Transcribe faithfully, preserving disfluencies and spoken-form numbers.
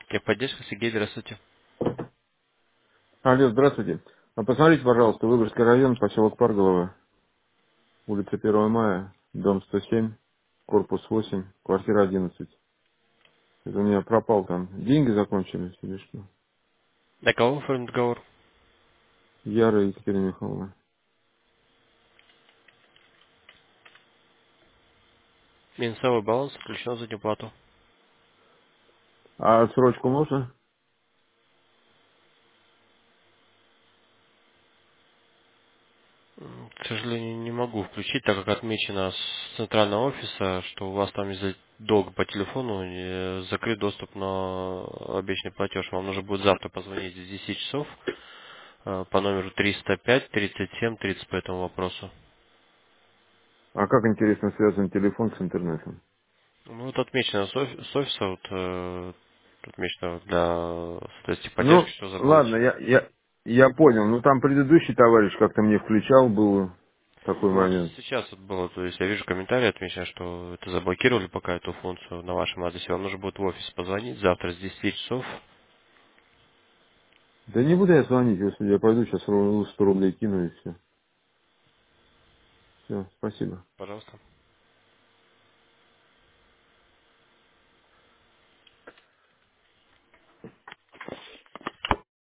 Техподдержка, Сергей, здравствуйте. Алло, здравствуйте. А посмотрите, пожалуйста, Выборгский район, поселок Парголово, улица первого мая, дом сто семь, корпус восемь, квартира одиннадцать. Это у меня пропал там. Деньги закончились или что? На кого оформлен договор? Яра Екатерина Михайловна. Минусовой баланс включен за неплату. А отсрочку можно? М, К сожалению, не могу включить, так как отмечено с центрального офиса, что у вас там из-за долга по телефону э, закрыт доступ на обещанный платеж. Вам нужно будет завтра позвонить в десять часов э, по номеру триста пять тридцать семь тридцать по этому вопросу. А как интересно связан телефон с интернетом? Ну, вот отмечено с, офи- с офиса, вот, э, отмечено для соответствия поддержки, Ну, что ладно, заблочено. я, я, я понял. Ну, там предыдущий товарищ как-то мне включал, был такой Ну, момент. сейчас вот было, то есть я вижу комментарии отмечено, что это заблокировали пока эту функцию на вашем адресе. Вам нужно будет в офис позвонить завтра с десяти часов. Да не буду я звонить, если я пойду сейчас сто рублей кину и все. Все, спасибо. Пожалуйста.